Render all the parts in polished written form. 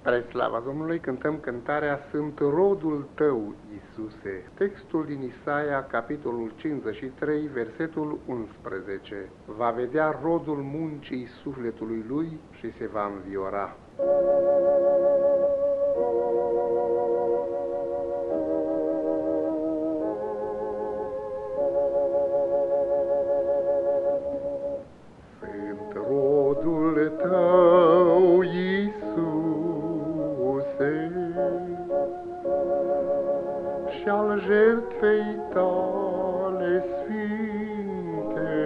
Spre slava Domnului cântăm cântarea Sunt rodul tău, Iisuse. Textul din Isaia, capitolul 53, versetul 11. Va vedea rodul muncii sufletului lui și se va înviora. Sunt rodul tău, Iisuse, și al jertfei tale sfinte,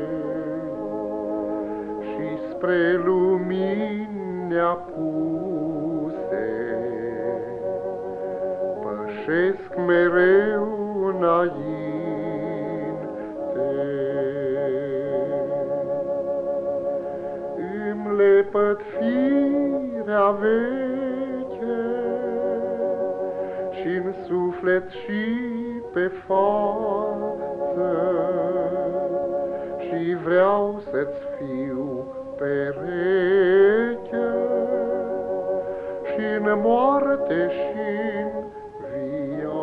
și spre lumini apuse pășesc mereu înainte. Îmi lepăd firea veche și-n suflet și pe față, și vreau să-ți fiu pereche și-n moarte și-n viață.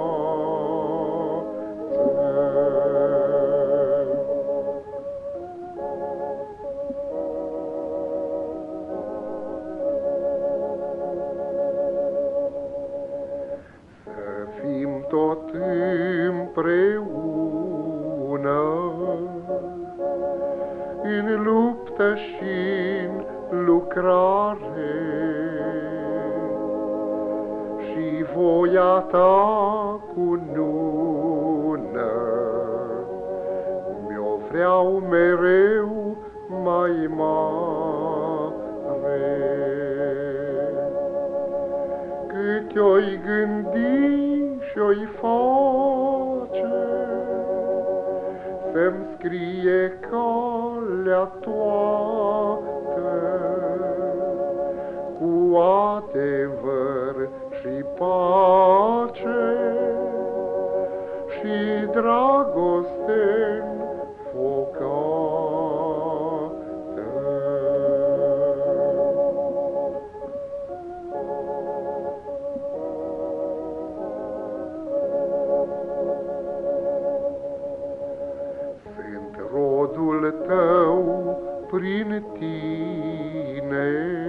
Să fim tot împreună în luptă și-n lucrare, și voia ta cunună mi-o vreau mereu mai mare. Cât o-i gândi și-o-i face, să-mi scrie calea toată cu adevăr și pace și dragoste înfocată. Sunt rodul tău prin tine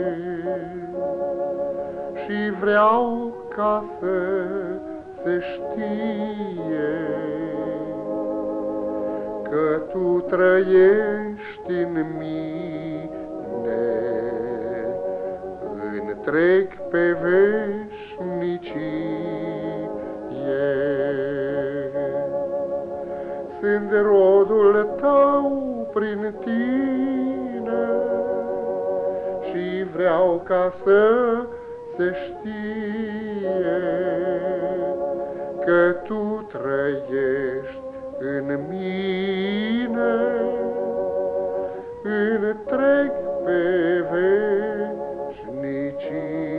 și vreau ca să se știe că tu trăiești în mine întreg pe veșnicie. Sunt rodul tău prin tine și vreau ca să se știe că tu trăiești în mine întreg pe veșnicie.